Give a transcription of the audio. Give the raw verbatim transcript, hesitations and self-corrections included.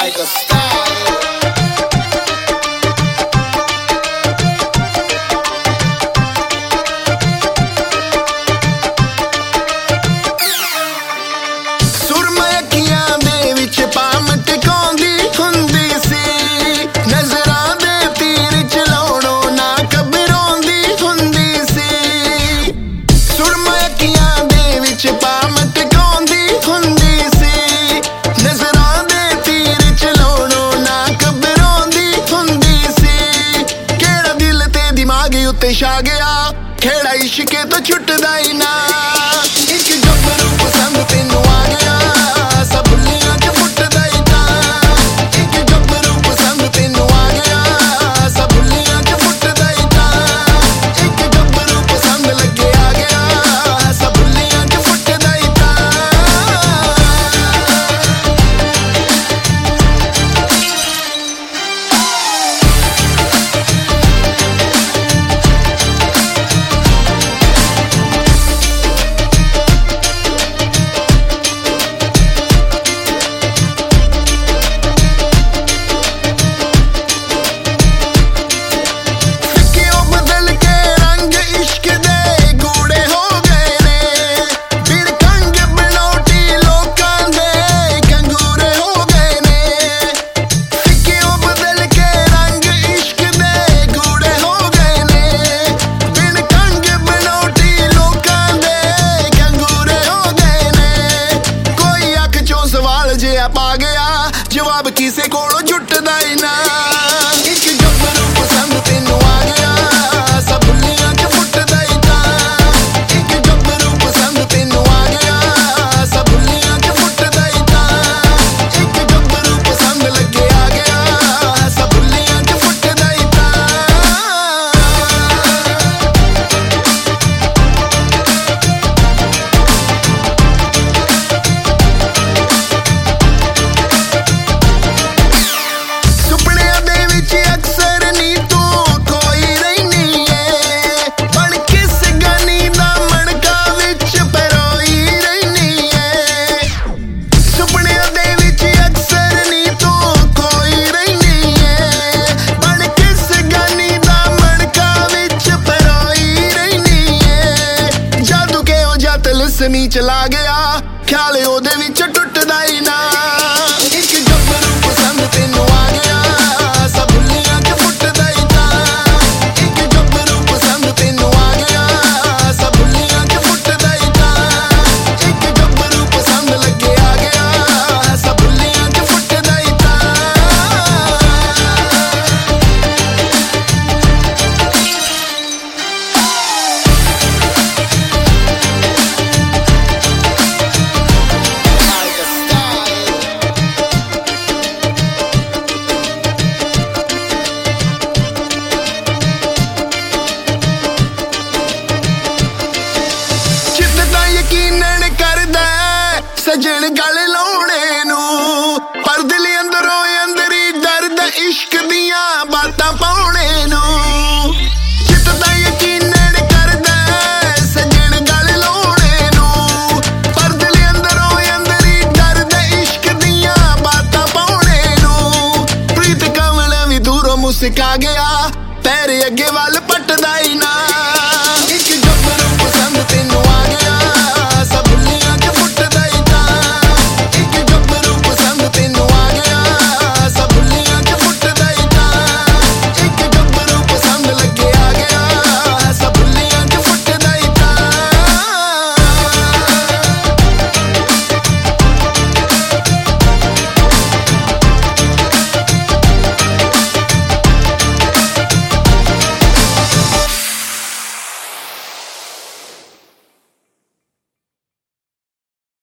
Tiger style. ਸੁਰਮਾ ਅੱਖੀਆਂ ਦੇ ਵਿੱਚ ਪਾਮ ਟਿਕਾਉਂਦੀ ਹੁੰਦੀ ਸੀ, ਨਜ਼ਰਾਂ ਦੇ ਤੀਰ ਚਲਾਉਣੋਂ ਨਾ ਘਬਰਾਉਂਦੀ ਹੁੰਦੀ ਸੀ। ਸੁਰਮਾ ਅੱਖੀਆਂ ਦੇ ਵਿੱਚ ਪਾਮ ਟਿਕਾਉਂਦੀ ਹੁੰਦੀ ਸੀ, ਨਜ਼ਰਾਂ ਦੇ ਤੀਰ ਚਲਾਉਣੋਂ ਨਾ ਘਬਰਾਉਂਦੀ ਹੁੰਦੀ ਸੀ। ਕਿਹੜਾ ਦਿਲ ਤੇ ਦਿਮਾਗ ਉੱਤੇ ਛਾ ਗਿਆ, ਖੇੜਾ ਇਸ਼ਕੇ ਤੋਂ ਛੁੱਟਦਾ ਹੀ ਨਾ। ਇੱਕ ਗੱਭਰੂ ਪਸੰਦ ਤੈਨੂੰ ਆ ਗਿਆ, ਸਭ ਭੁੱਲੀਆਂ ਚ ਫੁੱਟਦਾ ਹੀ ਤਾਂ। ਇੱਕ ਗੱਭਰੂ ਪਸੰਦ ਤੈਨੂੰ ਆ ਗਿਆ, ਸਭ ਭੁੱਲੀਆਂ ਚ ਫੁੱਟਦਾ ਹੀ ਤਾਂ। ਇੱਕ ਗੱਭਰੂ ਪਸੰਦ ਲੱਗੇ ਆ ਗਿਆ, ਸਭ ਭੁੱਲੀਆਂ ਚ ਫੁੱਟਦਾ ਹੀ ਤਾਂ। ਪਾ ਗਿਆ ਜਵਾਬ ਕਿਸੇ ਕੋਲੋਂ ਜੁੱਟਦਾ ਹੀ ਨਾ। ਇੱਕ ਗੱਭਰੂ ਪਸੰਦ ਤੈਨੂੰ ਆ ਗਿਆ, ਸਭ ਭੁੱਲੀਆਂ ਚ ਫੁੱਟਦਾ ਹੀ ਤਾਂ। ਇੱਕ ਗੱਭਰੂ ਪਸੰਦ ਤੈਨੂੰ ਆ ਗਿਆ, ਸਭ ਭੁੱਲੀਆਂ ਚ ਫੁੱਟਦਾ ਹੀ ਤਾਂ। ਇੱਕ ਗੱਭਰੂ ਪਸੰਦ ਲੱਗੇ ਆ ਗਿਆ, ਸਭ ਭੁੱਲੀਆਂ ਚ ਫੁੱਟਦਾ ਹੀ ਤਾਂ। ਸਮੀ ਚਲਾ ਗਿਆ, ਖਿਆਲ ਉਹਦੇ ਵਿੱਚ ਟੁੱਟਦਾ ਹੀ ਨਾ। ਇੱਕ ਗੱਭਰੂ ਪਸੰਦ ਤੈਨੂੰ ਆ ਗਿਆ, ਸਭ ਭੁੱਲੀਆਂ ਚ ਫੁੱਟਦਾ ਹੀ ਤਾਂ। ਇੱਕ ਗੱਭਰੂ ਪਸੰਦ ਤੈਨੂੰ ਆ ਗਿਆ, ਸਭ ਭੁੱਲੀਆਂ ਚ ਫੁੱਟਦਾ ਹੀ ਤਾਂ। ਇੱਕ ਗੱਭਰੂ ਪਸੰਦ ਲੱਗੇ ਆ ਗਿਆ, ਸਭ ਭੁੱਲੀਆਂ ਚ ਫੁੱਟਦਾ ਹੀ ਤਾਂ। ਯਕੀਨਨ ਕਰਦਾ ਸਜਣ ਗਲ ਲਾਉਣੇ ਨੂੰ, ਪਰ ਦਿਲ ਅੰਦਰੋਂ ਅੰਦਰੀ ਦਰਦ ਇਸ਼ਕ ਦੀਆਂ ਬਾਤਾਂ ਪਾਉਣੇ ਨੂੰ। ਜਿੱਤਦਾ ਯਕੀਨਨ ਕਰਦਾ ਸਜਣ ਗਲ ਲਾਉਣੇ ਨੂੰ, ਪਰ ਦਿਲ ਅੰਦਰੋਂ ਅੰਦਰੀ ਦਰਦ ਇਸ਼ਕ ਦੀਆਂ ਬਾਤਾਂ ਪਾਉਣੇ ਨੂੰ। ਪ੍ਰੀਤ ਕਮਲ ਵੀ ਦੂਰੋਂ ਮੁਸਕਾ ਗਿਆ,